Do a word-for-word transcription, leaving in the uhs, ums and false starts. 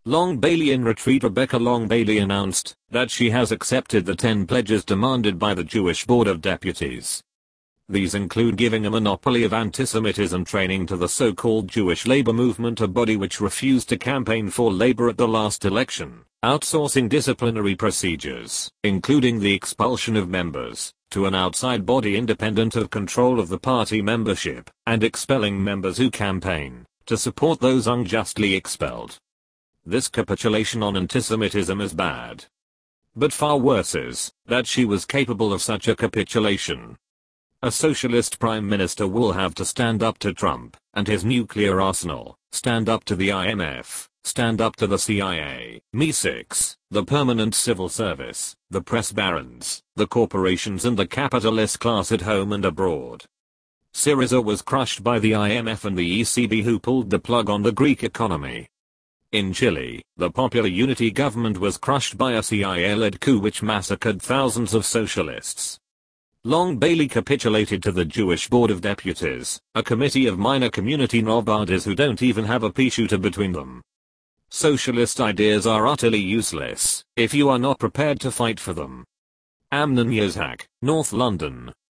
Long Bailey in retreat. Rebecca Long Bailey announced that she has accepted the ten pledges demanded by the Jewish Board of Deputies. These include giving a monopoly of anti-Semitism training to the so-called Jewish labor movement, a body which refused to campaign for labor at the last election, outsourcing disciplinary procedures, including the expulsion of members, to an outside body independent of control of the party membership, and expelling members who campaign to support those unjustly expelled. This capitulation on antisemitism is bad. But far worse is that she was capable of such a capitulation. A socialist prime minister will have to stand up to Trump and his nuclear arsenal, stand up to the I M F, stand up to the C I A, M I six, the permanent civil service, the press barons, the corporations and the capitalist class at home and abroad. Syriza was crushed by the I M F and the E C B, who pulled the plug on the Greek economy. In Chile, the Popular Unity government was crushed by a C I A-led coup which massacred thousands of socialists. Long Bailey capitulated to the Jewish Board of Deputies, a committee of minor community nobodies who don't even have a pea shooter between them. Socialist ideas are utterly useless if you are not prepared to fight for them. Amnon Yitzhak, North London,